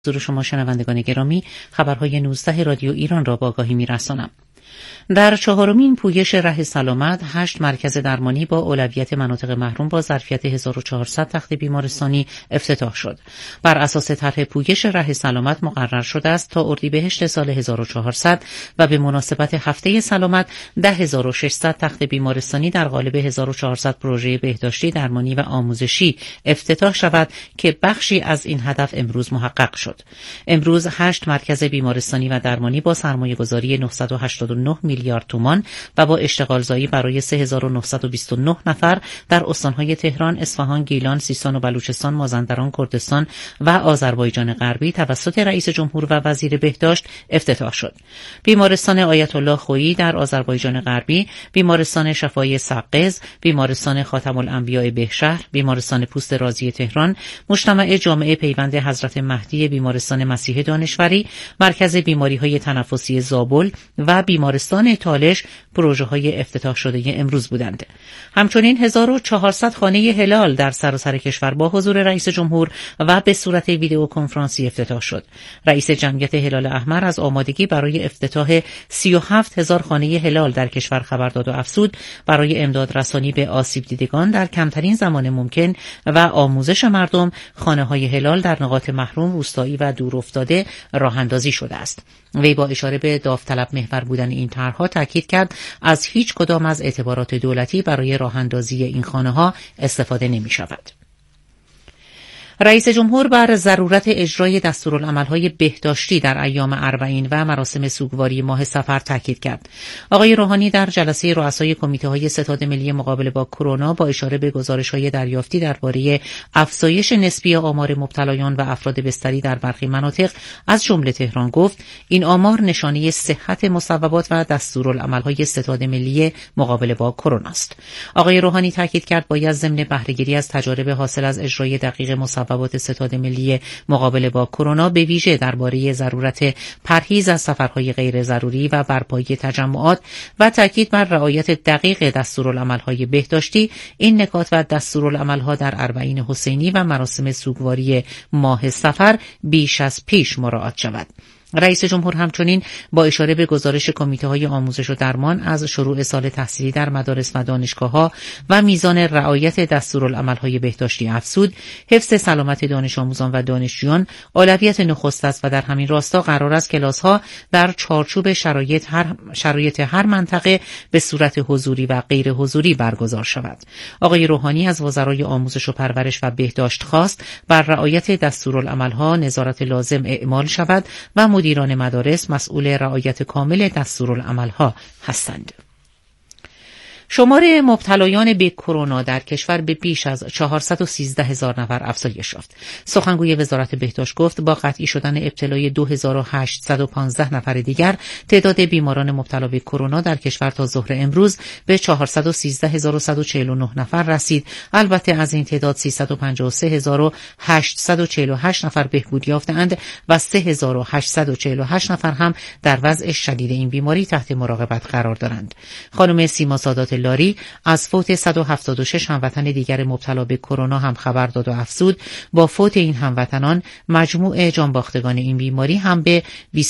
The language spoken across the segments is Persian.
حضور شما شنوندگان گرامی، خبرهای 19 رادیو ایران را با آگاهی می‌رسانم. در چهارمین پویش ره سلامت 8 مرکز درمانی با اولویت مناطق محروم با ظرفیت 1400 تخت بیمارستانی افتتاح شد. بر اساس طرح پویش ره سلامت مقرر شده است تا اردیبهشت سال 1400 و به مناسبت هفته سلامت 10600 تخت بیمارستانی در قالب 1400 پروژه بهداشتی، درمانی و آموزشی افتتاح شود که بخشی از این هدف امروز محقق شد. امروز 8 مرکز بیمارستانی و درمانی با سرمایه‌گذاری 989 میلیارد تومان و با اشتغالزایی برای 3929 نفر در استانهای تهران، اصفهان، گیلان، سیستان و بلوچستان، مازندران، کردستان و آذربایجان غربی توسط رئیس جمهور و وزیر بهداشت افتتاح شد. بیمارستان آیت الله خویی در آذربایجان غربی، بیمارستان شفای سقز، بیمارستان خاتم الانبیاء بهشهر، بیمارستان پوست رازی تهران، مجتمع جامعه پیوند حضرت مهدی، بیمارستان مسیح دانشوری، مرکز بیماری‌های تنفسی زابل و بیمارستان تالش پروژه‌های افتتاح شده امروز بودند. همچنین 1400 خانه هلال در سراسر کشور با حضور رئیس جمهور و به صورت ویدئو کنفرانسی افتتاح شد. رئیس جمعیت هلال احمر از آمادگی برای افتتاح 37000 خانه هلال در کشور خبر داد و افزود برای امداد رسانی به آسیب دیدگان در کمترین زمان ممکن و آموزش مردم، خانه‌های هلال در نقاط محروم، روستایی و دورافتاده راه‌اندازی شده است. وی با اشاره به داوطلب محور بودن این طرح‌ها تاکید کرد از هیچ کدام از اعتبارات دولتی برای راه‌اندازی این خانه‌ها استفاده نمی‌شود. رئیس جمهور بر ضرورت اجرای دستورالعمل‌های بهداشتی در ایام اربعین و مراسم سوگواری ماه صفر تاکید کرد. آقای روحانی در جلسه رؤسای کمیته‌های ستاد ملی مقابله با کرونا با اشاره به گزارش‌های دریافتی درباره افزایش نسبی آمار مبتلایان و افراد بستری در برخی مناطق از جمله تهران گفت این آمار نشانه صحت مصوبات و دستورالعمل‌های ستاد ملی مقابله با کرونا است. آقای روحانی تاکید کرد باید ضمن بهره‌گیری از تجارب حاصل از اجرای دقیق مصوبات ستاد ملی مقابله با کرونا به ویژه درباره ضرورت پرهیز از سفرهای غیر ضروری و برپایی تجمعات و تاکید بر رعایت دقیق دستورالعمل‌های بهداشتی، این نکات و دستورالعمل‌ها در اربعین حسینی و مراسم سوگواری ماه صفر بیش از پیش مراعات شود. رئیس جمهور همچنین با اشاره به گزارش کمیته‌های آموزش و درمان از شروع سال تحصیلی در مدارس و دانشگاه‌ها و میزان رعایت دستورالعمل‌های بهداشتی افزود حفظ سلامت دانش آموزان و دانشجویان اولویت نخست است و در همین راستا قرار است کلاس‌ها در چارچوب شرایط هر منطقه به صورت حضوری و غیر حضوری برگزار شود. آقای روحانی از وزرای آموزش و پرورش و بهداشت خواست بر رعایت دستورالعمل‌ها نظارت لازم اعمال شود و مدیران مدارس مسئول رعایت کامل دستورالعمل‌ها هستند. شمار مبتلایان به کرونا در کشور به بیش از 413,000 نفر افزایش یافت. سخنگوی وزارت بهداشت گفت با قطعی شدن ابتلای 2815 نفر دیگر تعداد بیماران مبتلا به کرونا در کشور تا ظهر امروز به 413149 نفر رسید. البته از این تعداد 353848 نفر بهبود یافتند و 3848 نفر هم در وضع شدید این بیماری تحت مراقبت قرار دارند. خانم سیما سادات لاری از فوت 176 هموطن دیگر مبتلا به کرونا هم خبر داد و افزود با فوت این هموطنان مجموع جانباختگان این بیماری هم به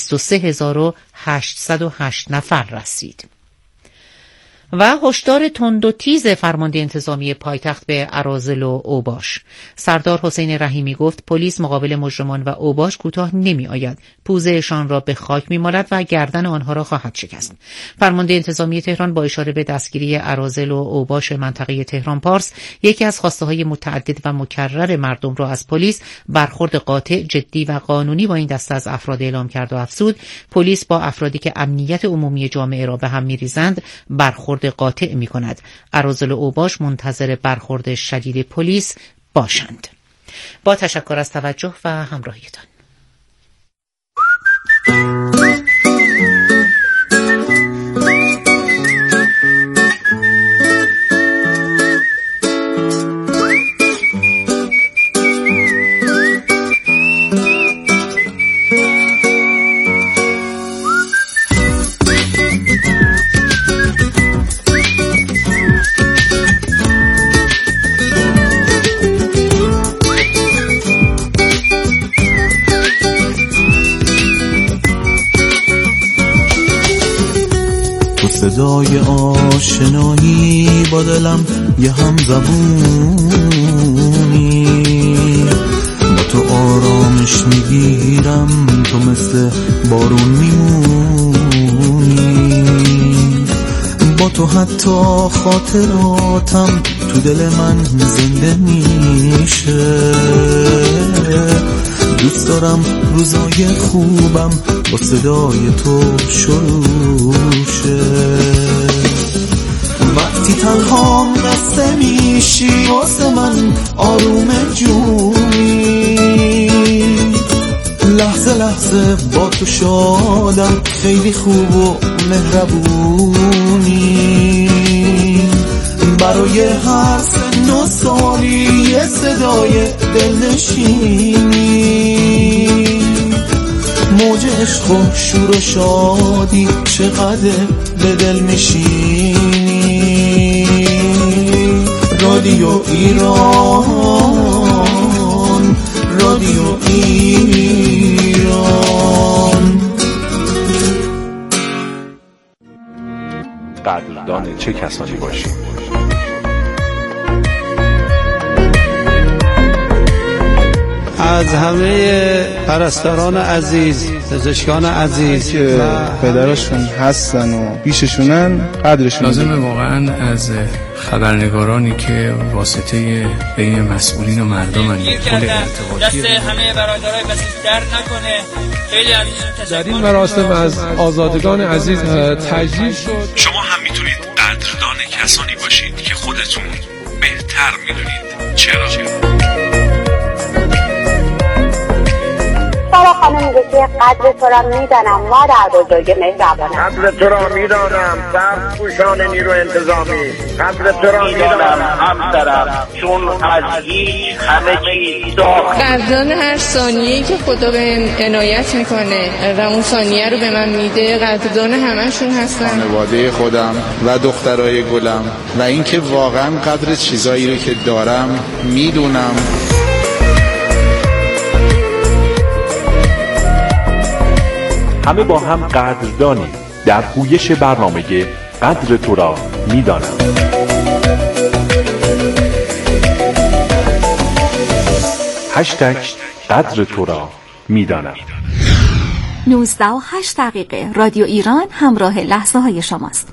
23808 نفر رسید. و هشدار تند و تیز فرمانده انتظامی پایتخت به اراذل و اوباش. سردار حسین رحیمی گفت پلیس مقابل مجرمان و اوباش کوتاه نمی آید. پوزهشان را به خاک می مالد و گردن آنها را خواهد شکست. فرمانده انتظامی تهران با اشاره به دستگیری اراذل و اوباش منطقه تهران پارس یکی از خواسته های متعدد و مکرر مردم را از پلیس برخورد قاطع، جدی و قانونی با این دسته از افراد اعلام کرد و افزود پلیس با افرادی که امنیت عمومی جامعه را به هم می‌ریزند برخورد قاطع می کند. اراذل و اوباش منتظر برخورد شدید پلیس باشند. با تشکر از توجه و همراهیتان. صدای آشنایی با دلم یه هم زبونی، با تو آرامش میگیرم، تو مثل بارون میمونی، با تو حتی خاطراتم تو دل من زنده میشه. دوست دارم روزای خوبم با صدای تو شروع شه. وقتی تنها خسته میشی واسه من آروم جونی، لحظه لحظه با تو شادم، خیلی خوب و مهربونی، برای هر سن و سالی یه صدای دلنشینی، موج عشق و شور و شادی چقدر به دل میشینی. رادیو ایران، رادیو ایران. قدردان چه کسانی باشیم؟ از همه پرستاران عزیز، پزشکان عزیز که پدرشون هستن و بیششونن قدرشون لازمه واقعا از خبرنگارانی که واسطه بین مسئولین و مردم پول ارتباطی دست همه برادرای بسیج در نکنه. خیلی در این مراسم از آزادگان عزیز تجلیل شد. شما هم میتونید قدردان کسانی باشید که خودتون بهتر میدونید چرا. سارا خانم میگه که قدر تو را میدانم مادر بزرگ مهربانم، قدر تو را میدانم سرپوشان نیرو انتظامی، قدر تو را میدانم همسرم، چون از هیچ همه چیز داخل. قدردان هر ثانیه‌ای که خدا بهم عنایت میکنه و اون ثانیه رو به من میده، قدردان همشون هستم. خانواده خودم و دخترای گلم و اینکه واقعا قدر چیزایی رو که دارم میدونم. همه با هم قدردانی در پویش برنامه قدر تو را میدانم. هشتگ قدر تو را میدانم. 19:08 رادیو ایران همراه لحظه های شماست.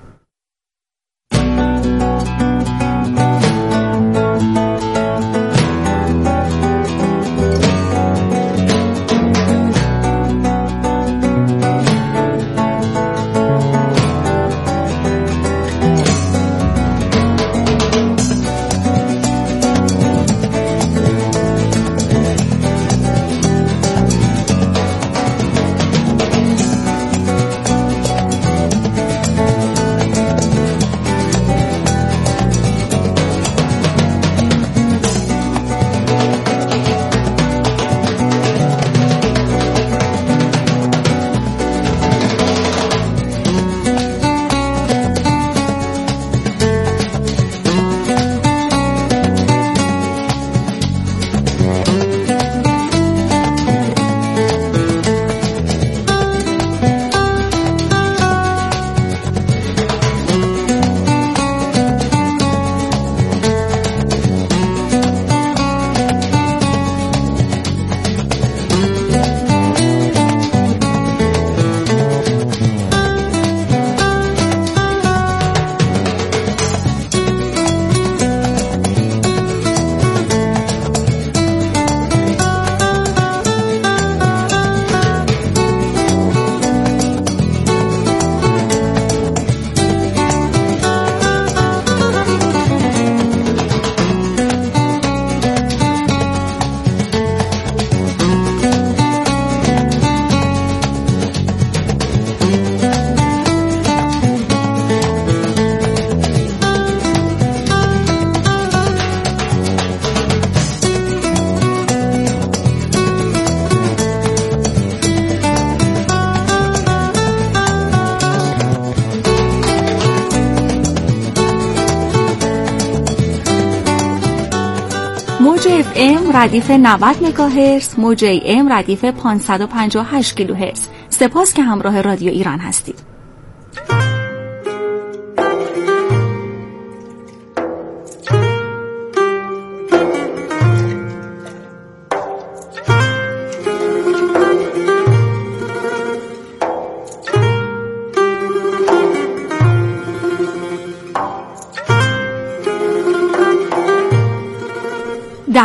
موج FM ردیف 90 مگاهرتز، موج AM ردیف 558 کیلوهرتز. سپاس که همراه رادیو ایران هستید.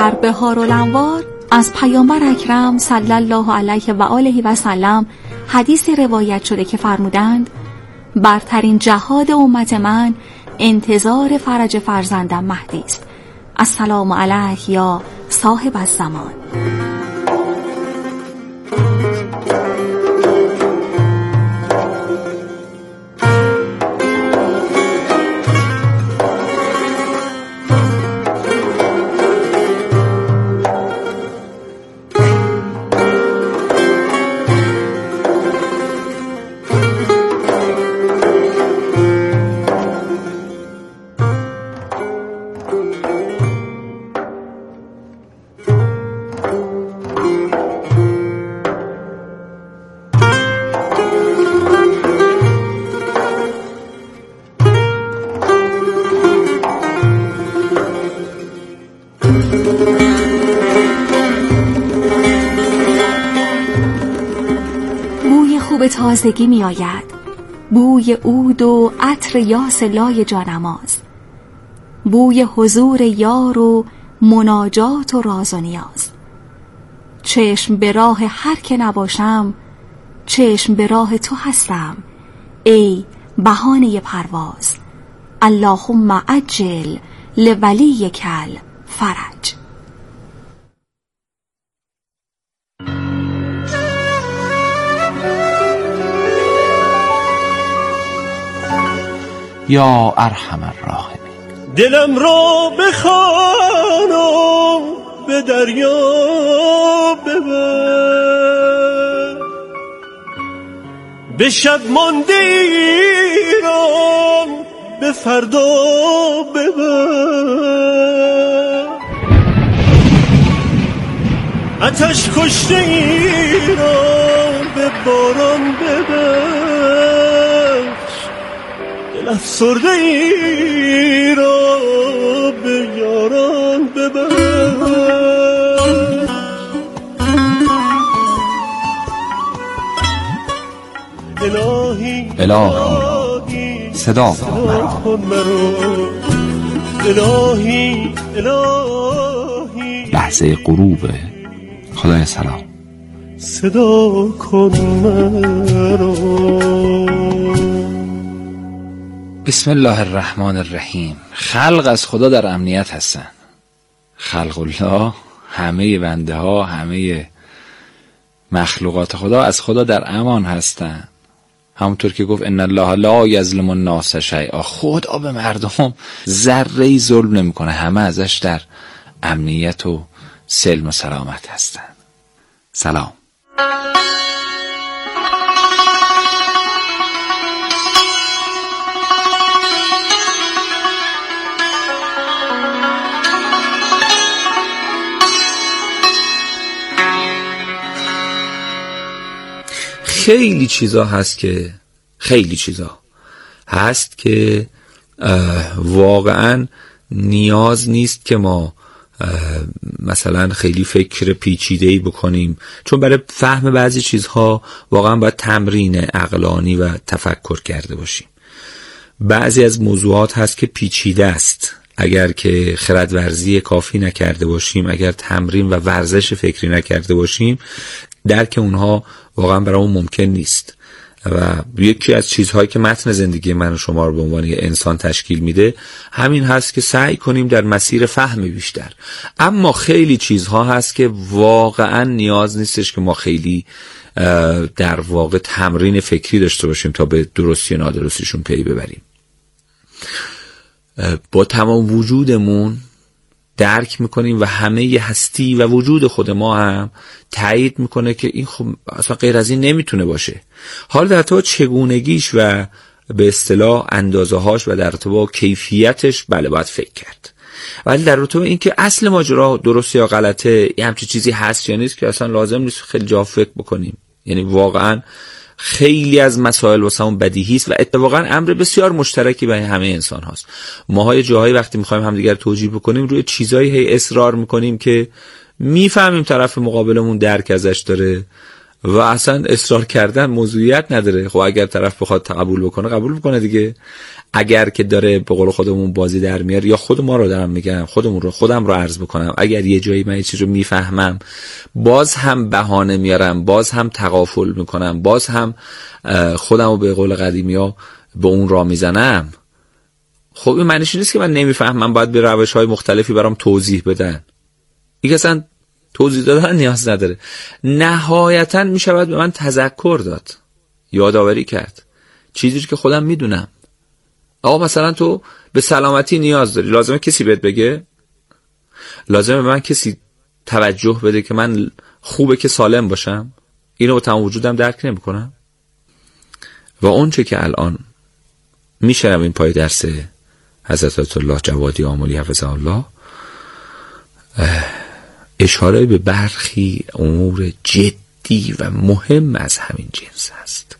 در بهارالانوار از پیامبر اکرم صلی الله علیه و آله و سلم حدیثی روایت شده که فرمودند برترین جهاد امت من انتظار فرج فرزندم مهدی است. السلام علیک یا صاحب الزمان. به تازگی می آید، بوی عود و عطر یاس لای جانماز، بوی حضور یار و مناجات و راز و نیاز. چشم به راه هر که نباشم، چشم به راه تو هستم ای بهانه پرواز. اللهم عجل لولیک الفرج. یا ارحم الراحمین. دلم را بخوانم به دریا ببر، به شب مانده ایران به فردا ببر، آتش کشته ایران به باران ببر، دل افسرده ای را به یاران ببر. الهی صدا کن مرا، الهی لحظه غروب. خدای سلام صدا کن مرا. بسم الله الرحمن الرحیم. خلق از خدا در امنیت هستن. خلق الله، همه بنده ها، همه مخلوقات خدا از خدا در امان هستن. همونطور که گفت ان الله لا یظلم الناس شیئا، خدا به مردم ذره‌ای ظلم نمیکنه، همه ازش در امنیت و سلم و سلامت هستن. سلام. خیلی چیزا هست که واقعا نیاز نیست که ما مثلا خیلی فکر پیچیده‌ای بکنیم، چون برای فهم بعضی چیزها واقعا باید تمرین عقلانی و تفکر کرده باشیم. بعضی از موضوعات هست که پیچیده است، اگر که خردورزی کافی نکرده باشیم، اگر تمرین و ورزش فکری نکرده باشیم، درک اونها واقعا برامون ممکن نیست. و یکی از چیزهایی که متن زندگی من و شما رو به عنوان یه انسان تشکیل میده همین هست که سعی کنیم در مسیر فهم بیشتر. اما خیلی چیزها هست که واقعا نیاز نیستش که ما خیلی در واقع تمرین فکری داشته باشیم تا به درستی و نادرستیشون پی ببریم. با تمام وجودمون درک میکنیم و همه هستی و وجود خود ما هم تایید میکنه که این خب اصلا غیر از این نمیتونه باشه. حالا در ارتباط چگونگیش و به اصطلاح اندازه‌هاش و در ارتباط کیفیتش بله باید فکر کرد، ولی در ارتباط این که اصل ماجرا درست یا غلطه، یه همچین چیزی هست یا نیست، که اصلا لازم نیست خیلی جا فکر بکنیم. یعنی واقعا خیلی از مسائل واسمون بدیهی است و اتفاقا امر بسیار مشترکی بین همه انسان هاست. ماهای جاهایی وقتی میخوایم همدیگر توجیه بکنیم روی چیزایی هی اصرار میکنیم که میفهمیم طرف مقابلمون درک ازش داره، و اصلا اصرار کردن موضوعیت نداره. خب اگر طرف بخواد قبول بکنه قبول بکنه دیگه. اگر که داره به قول خودمون بازی در میاره، یا خود ما رو دارم میگم، خودم رو عرض بکنم، اگر یه جایی من یه چیز رو میفهمم باز هم بهانه میارم، باز هم تغافل میکنم، باز هم خودم رو به قول قدیمی‌ها به اون راه میزنم، خب این معنیش نیست که من نمیفهمم باید به روش‌های مختلفی برام توضیح بدن. این اصلا توضیح دادن نیاز نداره. نهایتاً میشود به من تذکر داد، یادآوری کرد چیزی که خودم میدونم. آقا مثلا تو به سلامتی نیاز داری، لازمه کسی بهت بگه؟ لازمه به من کسی توجه بده که من خوبه که سالم باشم؟ اینو با تمام وجودم درک نمی‌کنم. و اون چه که الان میشنم این پای درس حضرت آیت الله جوادی آملی حفظه الله اشاره به برخی امور جدی و مهم از همین جنس است.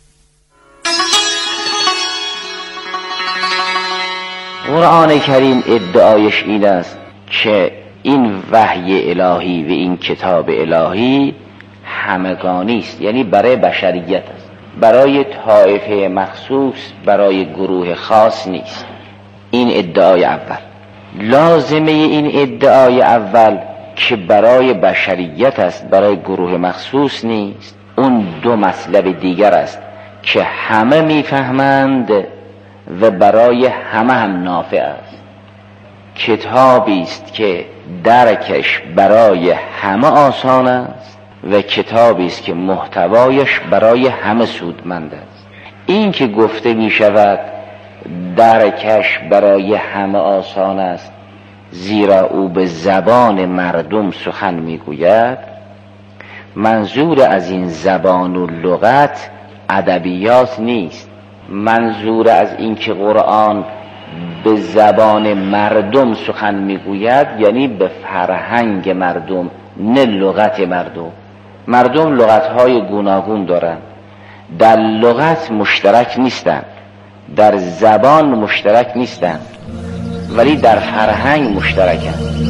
قرآن کریم ادعایش این است که این وحی الهی و این کتاب الهی همگانی است، یعنی برای بشریت است، برای طایفه مخصوص، برای گروه خاص نیست. این ادعای اول. لازمه این ادعای اول که برای بشریت است، برای گروه مخصوص نیست، اون دو مطلب دیگر است که همه میفهمند و برای همه هم نافع است. کتابی است که درکش برای همه آسان است و کتابی است که محتوایش برای همه سودمند است. این که گفته می شود درکش برای همه آسان است زیرا او به زبان مردم سخن می گوید، منظور از این زبان و لغت ادبیات نیست. منظور از این که قرآن به زبان مردم سخن میگوید یعنی به فرهنگ مردم، نه لغت مردم. مردم لغتهای گوناگون دارند، در لغت مشترک نیستند، در زبان مشترک نیستند، ولی در فرهنگ مشترکند.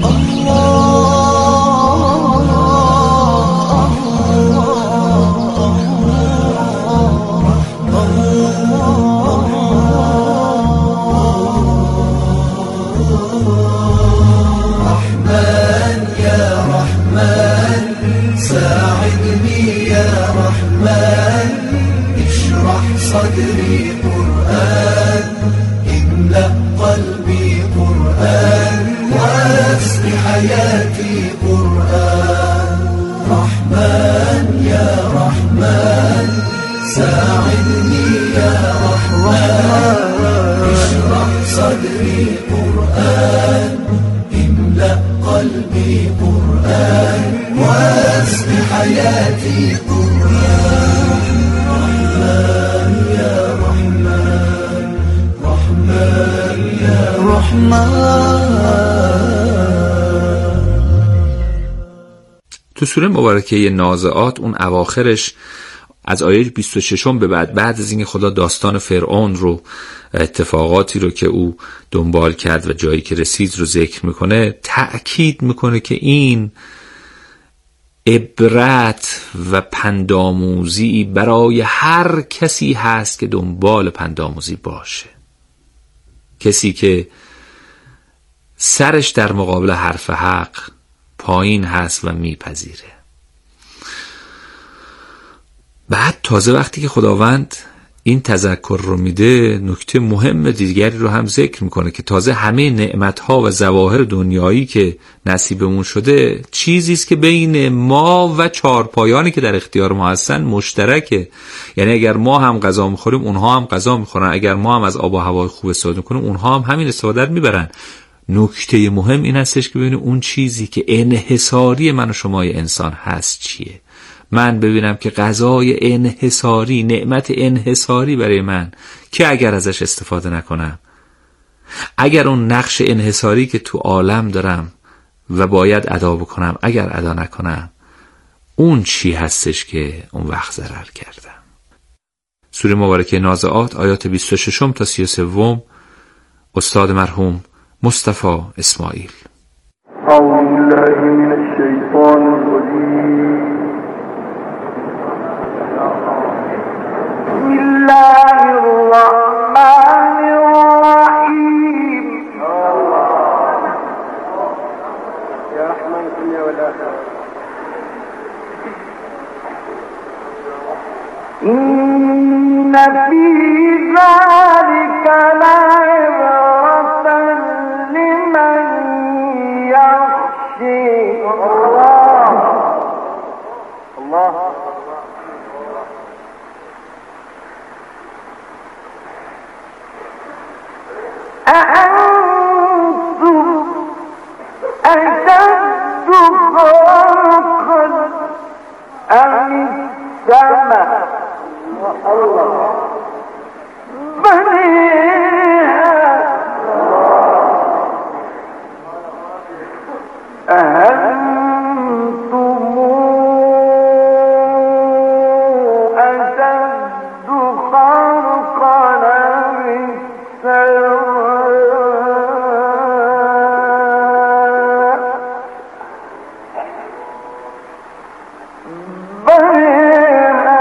صدري قرآن املأ قلبي قرآن واسق حياتي قرآن رحمن يا رحمن ساعدني يا رحمن اشرح صدري قرآن املأ قلبي قرآن واسق حياتي قرآن تو سوره مبارکه نازعات اون اواخرش از آیه 26 به بعد از اینکه خدا داستان فرعون رو، اتفاقاتی رو که او دنبال کرد و جایی که رسید رو ذکر میکنه، تأکید میکنه که این عبرت و پندآموزی برای هر کسی هست که دنبال پندآموزی باشه. کسی که سرش در مقابل حرف حق پایین هست و میپذیره. بعد تازه وقتی که خداوند این تذکر رو میده، نکته مهم دیگری رو هم ذکر میکنه که تازه همه نعمتها و ظواهر دنیایی که نصیبمون شده چیزی است که بین ما و چارپایانی که در اختیار ما هستن مشترکه. یعنی اگر ما هم غذا میخوریم اونها هم غذا میخورن، اگر ما هم از آب و هوای خوب استفاده کنیم اونها هم همین استفاده میبرن. نکته مهم این هستش که ببینیم اون چیزی که انحصاری من و شمای انسان هست چیه. من ببینم که غذای انحصاری، نعمت انحصاری برای من که اگر ازش استفاده نکنم، اگر اون نقش انحصاری که تو عالم دارم و باید ادا بکنم اگر ادا نکنم، اون چی هستش که اون وقت ضرر کردم. سوره مبارکه نازعات آیات 26 تا 33 استاد مرحوم مصطفی اسماعیل. اعوذ بالله من الشیطان الرجیم إن في ذلك لعبرة لمن يخشى الله أأنتم أشد خلقا أم السماء بنيها أأنتم أشد خلقا أم السماء بنيها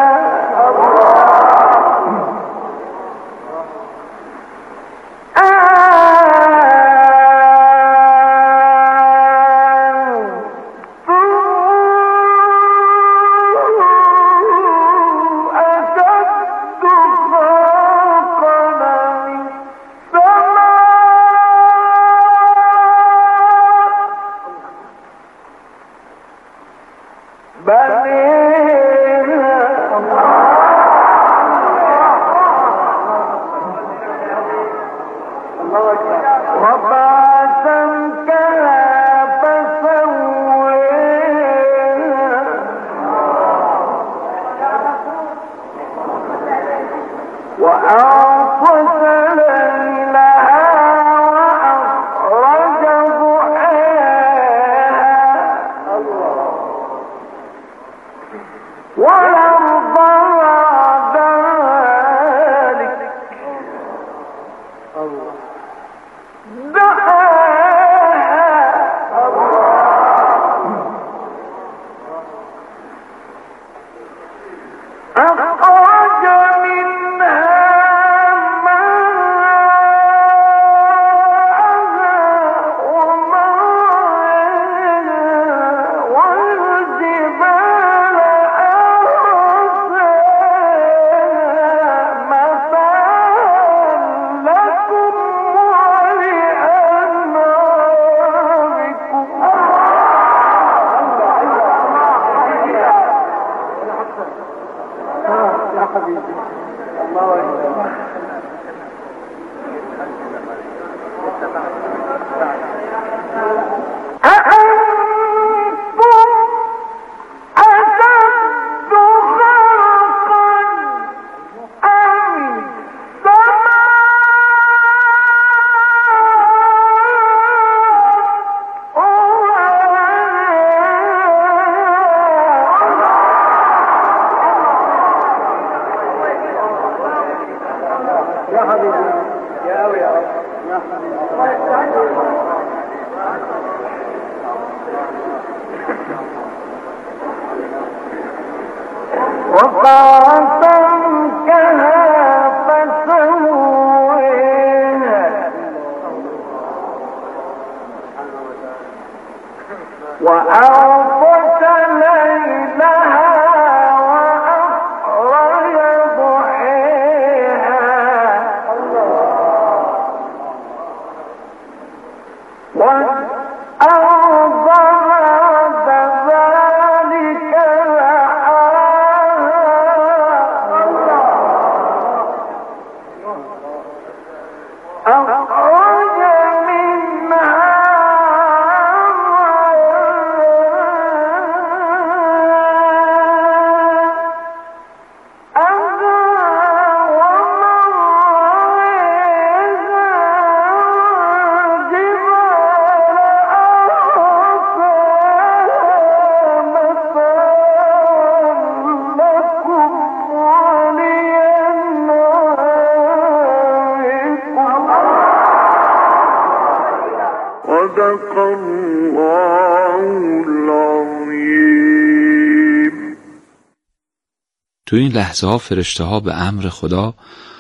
تو این لحظه ها فرشته ها به امر خدا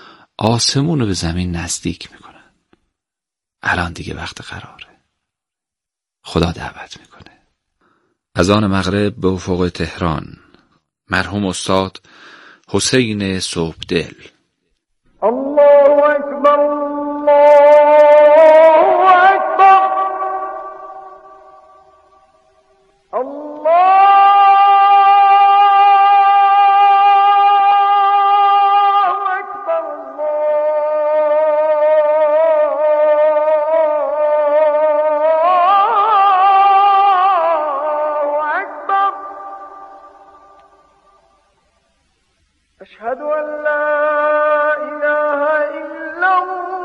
آسمون رو به زمین نزدیک میکنن. الان دیگه وقت قراره. خدا دعوت میکنه. اذان مغرب به افق تهران. مرحوم استاد حسین صبحدل. الله اکبر الله اکبر الله أشهد أن لا إله إلا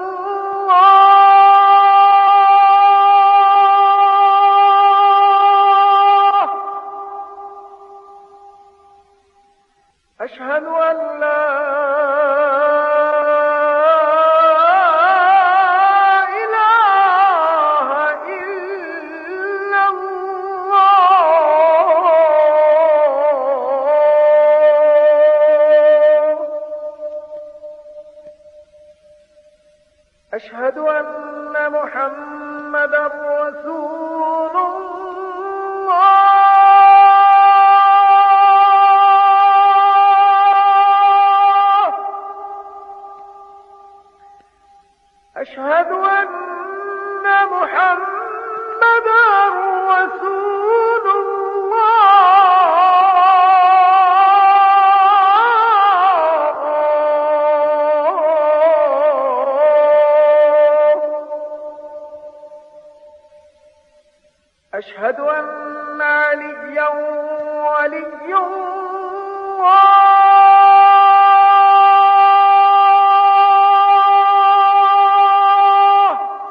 الله أشهد أن لا إله إلا الله أشهد أن محمدا رسول الله أشهد أن محمدا رسول أشهد أن عليا ولي الله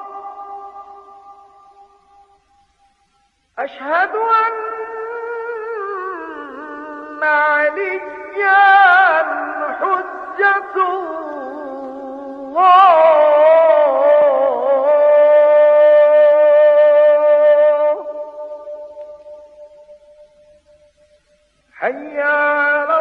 أشهد أن عليا حجة الله حي على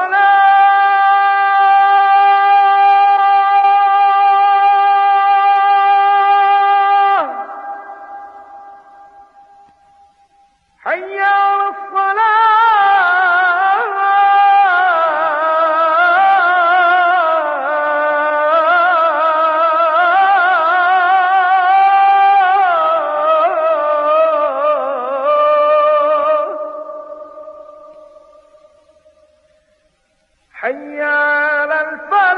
الصلاة حي على الصلاة حي على الفلاح